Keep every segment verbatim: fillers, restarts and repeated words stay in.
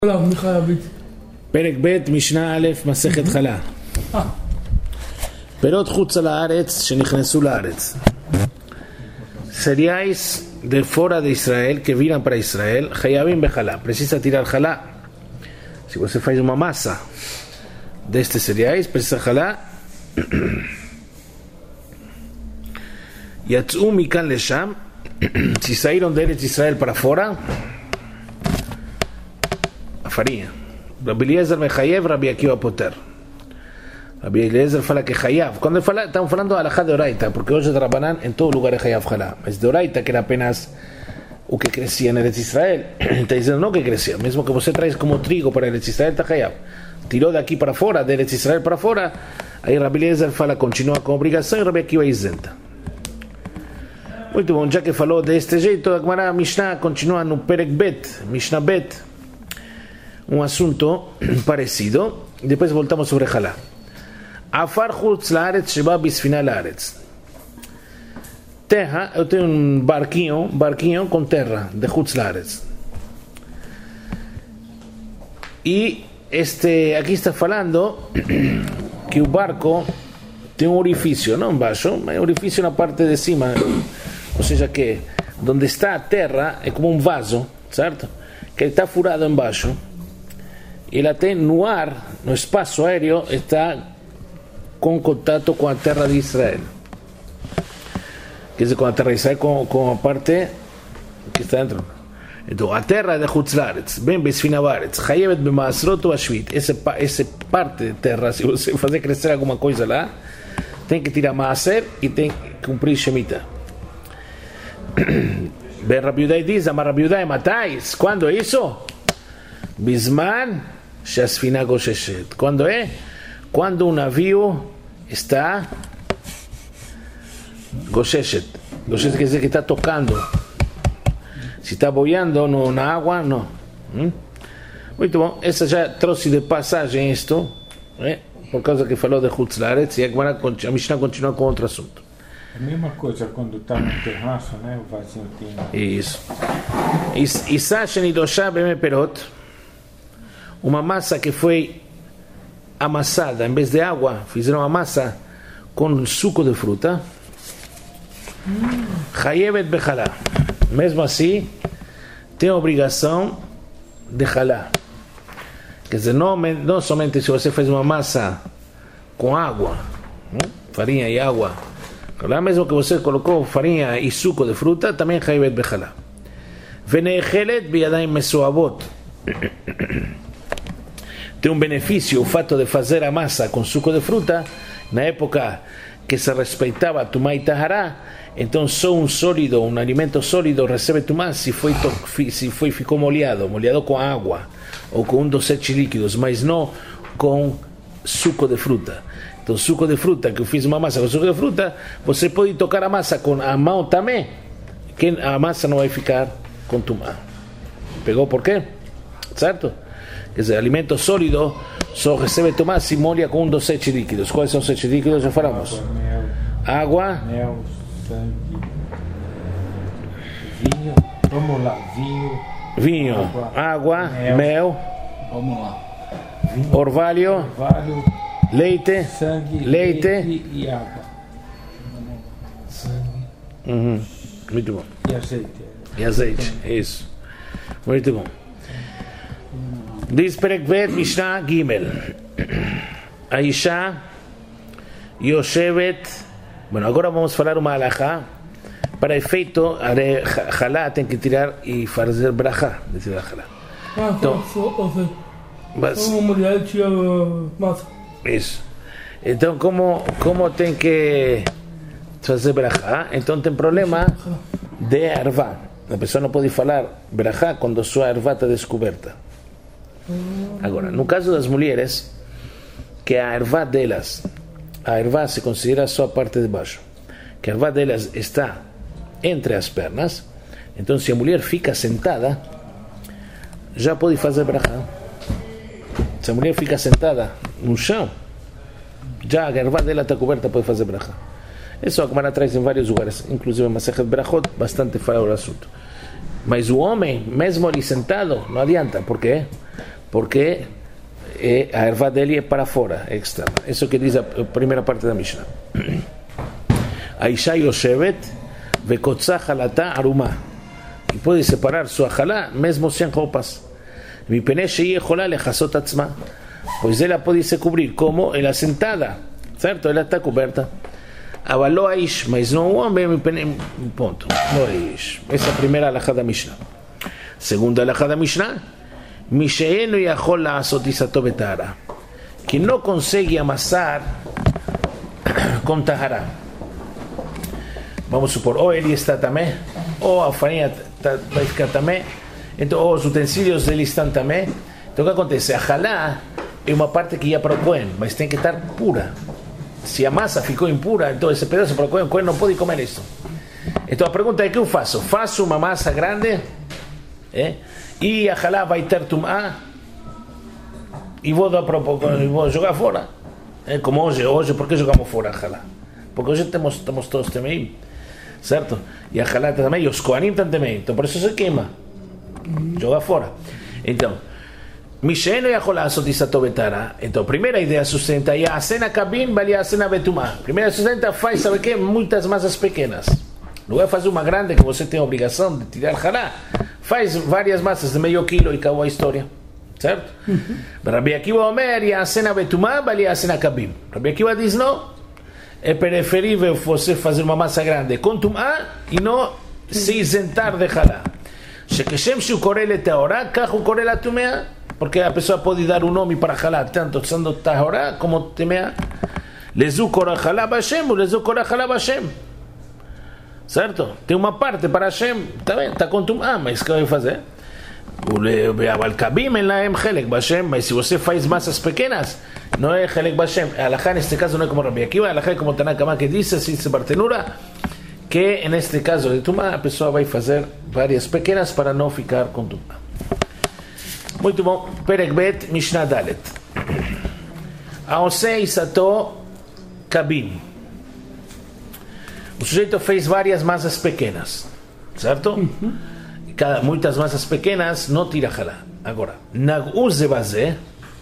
פרק ב' משנה א' מסכת חלה. פירות חוץ לארץ שנכנסו לארץ. Cereais de fora de Israel que viram para Israel, hayabim bechalá. Precisa tirar halá. Se você faz uma massa destes cereais, precisa halá. Yatzu mikan lesham. Se saíram de Israel para fora, a farinha. Rabi Eliezer mechayev, Rabi Akiva poter. Rabi Eliezer fala que chayav. Quando ele fala, estamos falando de alajá de oraita, porque hoje de Rabanán en todo lugar é chayav halá. Mas de oraita, que era apenas o que crescia em Eretz Israel, está dizendo não que crescia, mesmo que você traz como trigo para Eretz Israel, está chayav. Tirou daqui para fora, de Eretz Israel para fora, aí Rabi Eliezer fala, continua com obrigação, e Rabi Akiva isenta. Muito bom, já que falou deste jeito, a Gemara Mishnah continua no Perek Bet, Mishnah Bet, um assunto parecido. Depois voltamos sobre Halá. Afar chutz laaretz sheba bisfina laaretz. Terra, eu tenho um barquinho, barquinho com terra de chutz laaretz. E este, aqui está falando que o barco tem um orifício, não embaixo, mas um orifício na parte de cima. Ou seja que, onde está a terra, é como um vaso, certo? Que ele está furado embaixo. Ele até no ar, no espaço aéreo, está com contato com a terra de Israel. Quer dizer, com a terra de Israel, com, com a parte que está dentro. Então, a terra é de Chutz Laaretz, bem besfina baaretz, chayevet b'maasrot ou ashvit. Essa parte de terra, se você fazer crescer alguma coisa lá, tem que tirar maaser e tem que cumprir shemitah. Ben Rabi Yudai diz, Amar Rabi Yudai, matais, quando é isso? Bisman shasfina gosheshet. Quando é? Quando um navio está gosheshet. Gosheshet quer dizer que está tocando. Se está boiando no, na água, não. Hum? Muito bom, essa já trouxe de passagem isto, né? Por causa que falou de Chutz Laaretz, e agora a Mishnah continua com outro assunto. A mesma coisa quando está no terraço, né? O vasinho tem... Isso. Isa shenidoshah b'mei perot. Uma massa que foi amassada, em vez de água, fizeram uma massa com suco de fruta. Chayevet bechalá. Mesmo assim, tem a obrigação de halá. Quer dizer, não, não somente se você faz uma massa com água, farinha e água, lá mesmo que você colocou farinha e suco de fruta, também chayevet bechalá. Venechelet biyadayim mesuavot. Tem um benefício o fato de fazer a massa com suco de fruta. Na época que se respeitava tumá e tahará, então só um sólido, um alimento sólido recebe tumá se foi, se foi ficou molhado, molhado com água ou com um dos sete líquidos, mas não com suco de fruta. Então suco de fruta, que eu fiz uma massa com suco de fruta, você pode tocar a massa com a mão também, que a massa não vai ficar com tumá. Pegou por quê? Certo? Quer dizer, alimento sólido só recebe tumá se molha com um dos sete líquidos. Quais são os sete líquidos? Já falamos. Água, mel, sangue, vinho. Vamos lá, vinho. Vinho, água, água mel, mel. Vamos lá. Vinho, orvalho, orvalho, leite, sangue, leite, leite e água. Sangue. Uhum. Muito bom. E azeite. E azeite, isso. Muito bom. Diz Perek Bet Mishnah Gimel. A Isha Yoshevet. Bueno, agora vamos falar uma alajá. Para efeito, Halá tem que tirar e fazer brachá. Dizer Halá. Ah, então, mas, uma mulher tira massa. Isso. Então, como, como tem que fazer brachá? Então tem problema de ervá. A pessoa não pode falar brachá quando sua ervá está descoberta. Agora, no caso das mulheres, que a ervá delas, a ervá se considera só a parte de baixo, que a ervá delas está entre as pernas, então se a mulher fica sentada, já pode fazer brachá. Se a mulher fica sentada no chão, já a ervá dela está coberta, pode fazer brachá. Isso a Gemara traz em vários lugares, inclusive em Masechet Berachot, bastante fala o assunto. Mas o homem, mesmo ali sentado, não adianta. Por quê? porque eh, a erva dele é para fora, é externa. Isso que diz a primeira parte da Mishnah. Aisha yoshevet vekotzah halata aruma. E pode separar sua halá mesmo sem roupas. Mipnei shehi yechola lechasot atzma. Pois ela pode se cobrir como ela sentada, certo? Ela está coberta. Avaló aish, mas não o homem, ponto. Não aish. Essa é a primeira alahá da Mishnah. Segunda alahá da Mishnah, Misheeno yachol la'asot isato betahara, que não consegue amassar com tahara. Vamos supor, ou ele está também, ou a farinha vai ficar também, então, ou os utensílios dele estão também. Então o que acontece? A halá é uma parte que ia para o Cohen, mas tem que estar pura. Se a massa ficou impura, então esse pedaço para o Cohen, o Cohen não pode comer isso. Então a pergunta é: o que eu faço? Faço uma massa grande, é? E a halá vai ter tumá e vou, dar para, vou jogar fora. É como hoje, hoje, por que jogamos fora a halá? Porque hoje temos, temos todos também, certo? E a halá também, e os Kohanim também, então por isso se queima, joga fora. Então, Misheeno yachol la'asot isato betahara. Então, primeira ideia sustenta, ya'asena kabin bal ya'asena betumá. Primeira sustenta, faz, sabe o que? Muitas massas pequenas. Não vai fazer uma grande que você tem a obrigação de tirar halá. Faz várias massas de meio quilo e acabou a história. Certo? Rabbi Akiva Omer, ya'asena betumá bal ya'asena kabin. Rabbi Akiva diz não. É preferível você fazer uma massa grande com tumá e não se isentar de halá. Shekeshem shu koreh leteorá, kach hu koreh latumea. Porque a pessoa pode dar um nome para halá, tanto sendo tahorá como temea. Lezu korah halá b'Hashem, ou lezu korah halá b'Hashem. Certo? Tem uma parte para Hashem, está bem, está com tumá, mas o que vai fazer? אבל קבים אין להם חלק בשם, mas se você faz massas pequenas, não é חלק בשם. A alajá neste caso não é como Rabbi Akiva, a alajá é como Taná Kamá que diz, assim se bartenura, que neste caso de tumá, a pessoa vai fazer várias pequenas para não ficar com tumá. Muito bom. Perek Bet, Mishnah Dalet. Aose isato kabim. O sujeito fez várias massas pequenas, certo? Uhum. Cada, muitas massas pequenas não tira halá. Agora, nagu zebazé,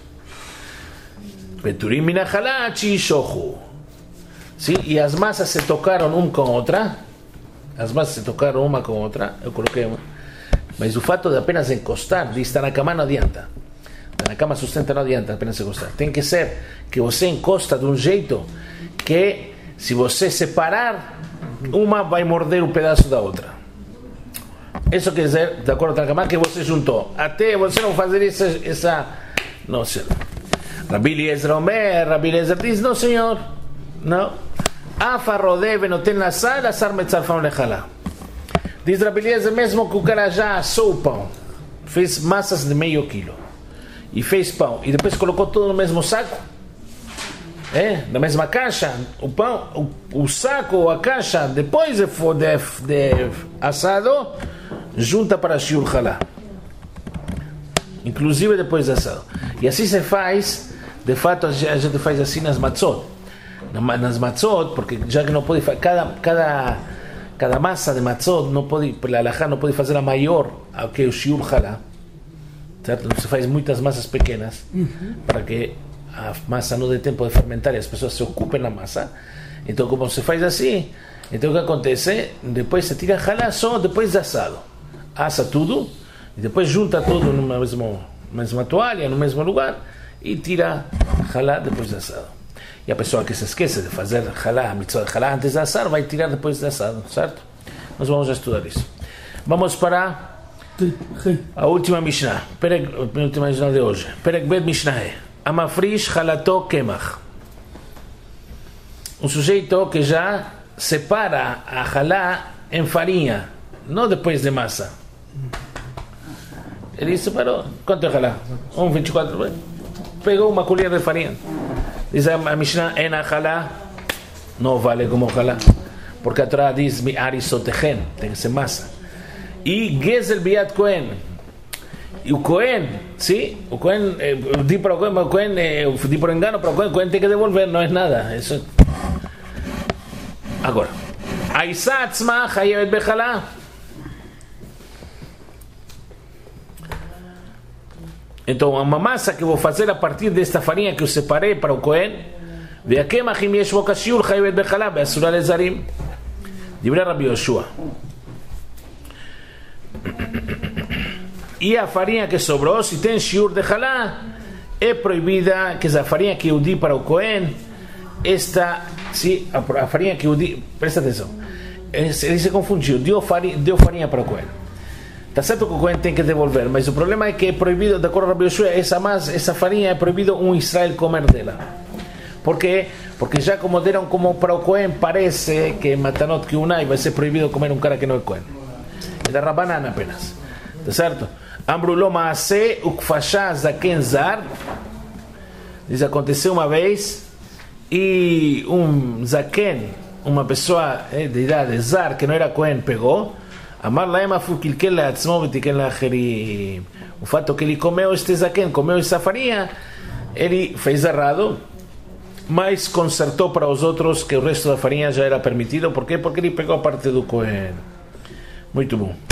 peturim min halá chishochu. Sim? E as massas se tocaram uma com outra. As massas se tocaram uma com outra. Eu coloquei uma. Mas o fato de apenas encostar, de estar na cama, não adianta. Na cama sustenta, não adianta apenas encostar. Tem que ser que você encosta de um jeito que, se você separar, uma vai morder um pedaço da outra. Isso quer dizer, de acordo com a cama, que você juntou. Até você não fazer essa... essa não sei. Rabbi Eliezer Omer, Rabbi Eliezer diz, não senhor, não. Afa rodeve não tem laçar, laçar metzarfão lechalá. Diz Rabbi Eliezer, mesmo que o cara já assou o pão, fez massas de meio quilo, e fez pão, e depois colocou tudo no mesmo saco, é, na mesma caixa, o pão, o, o saco ou a caixa, depois de, de, de assado, junta para shiur halá, inclusive depois de assado. E assim se faz, de fato a gente faz assim nas matzot, nas matzot, porque já que não pode fazer, cada, cada, cada massa de matzot, não pode, pela alajá, não pode fazer a maior que o shiur halá, certo? Não se faz muitas massas pequenas, uhum, para que a massa não dê tempo de fermentar e as pessoas se ocupem na massa. Então, como se faz assim, então o que acontece? Depois se tira halá só depois de assado. Assa tudo e depois junta tudo numa mesma, mesma toalha, no mesmo lugar, e tira halá depois de assado. E a pessoa que se esquece de fazer halá, a mitzvah de halá antes de assar, vai tirar depois de assado, certo? Nós vamos estudar isso. Vamos para a última Mishnah, a última Mishnah de hoje. Perek Bet Mishnah. Amafrish halato kemach. Um sujeito que já separa a halá em farinha, não depois de massa. Ele separou. Quanto é halá? um vinte e quatro. Pegou uma colher de farinha. Diz a Mishnah, en halá não vale como halá, porque a Torá diz mi arisotechen, tem que ser massa. E gezel biat kohen. E o Cohen, sim, o Cohen, eu di para o Cohen, o Cohen, eu di por engano para o Cohen, o Cohen tem que devolver, não é nada. Isso. Agora, a Isa atzma chayevet bechalá. Então, uma massa que eu vou fazer a partir desta farinha que eu separei para o Cohen, והקמח אם יש בו כשיעור חייבת בחלה ואסורה לזרים. דברי רבי יהושע. E a farinha que sobrou, se tem shiur de halá, é proibida, que é a farinha que eu di para o Cohen, esta, se, a, a farinha que eu di, presta atenção, ele se confundiu, deu farinha, deu farinha para o Cohen. Está certo que o Cohen tem que devolver, mas o problema é que é proibido, de acordo com Rabi Yoshua, essa, massa, essa farinha é proibido um Israel comer dela. Por quê? Porque já como deram como para o Cohen, parece que Matanot Kiunai vai ser proibido comer um cara que não é Cohen. É da Rabanan apenas. Está certo? Ambruló Maaseh Ukfashá Zaken Zar. Diz, aconteceu uma vez e um Zaken, uma pessoa de idade Zar, que não era Cohen, pegou. Amar Laem Afu Kilkel Leatzmo Vetiken Leacherim. O fato que ele comeu este Zaken, comeu essa farinha, ele fez errado, mas consertou para os outros que o resto da farinha já era permitido. Por quê? Porque ele pegou a parte do Cohen. Muito bom.